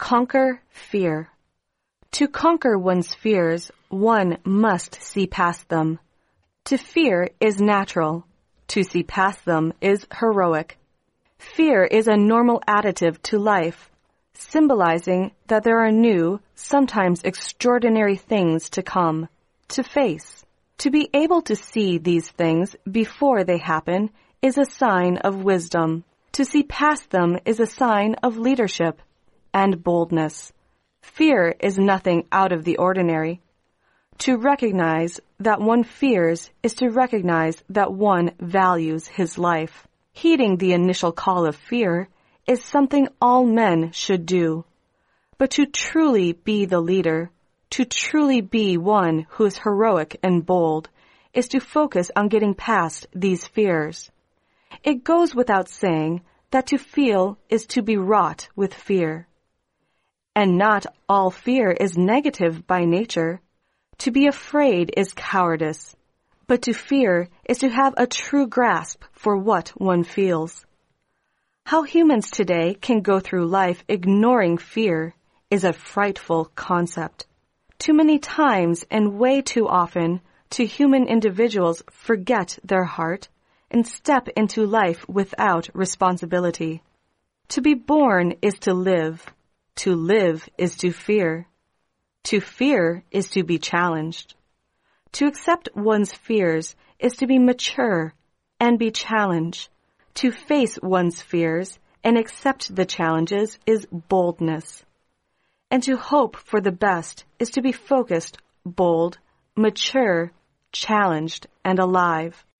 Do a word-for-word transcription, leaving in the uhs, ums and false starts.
Conquer fear. To conquer one's fears, one must see past them. To fear is natural. To see past them is heroic. Fear is a normal additive to life, symbolizing that there are new, sometimes extraordinary things to come, to face. To be able to see these things before they happen is a sign of wisdom. To see past them is a sign of leadership and boldness. Fear is nothing out of the ordinary. To recognize that one fears is to recognize that one values his life. Heeding the initial call of fear is something all men should do. But to truly be the leader, to truly be one who is heroic and bold, is to focus on getting past these fears. It goes without saying that to feel is to be wrought with fear. And not all fear is negative by nature. To be afraid is cowardice, but to fear is to have a true grasp for what one feels. How humans today can go through life ignoring fear is a frightful concept. Too many times and way too often do human individuals forget their heart and step into life without responsibility. To be born is to live. To live is to fear. To fear is to be challenged. To accept one's fears is to be mature and be challenged. To face one's fears and accept the challenges is boldness. And to hope for the best is to be focused, bold, mature, challenged, and alive.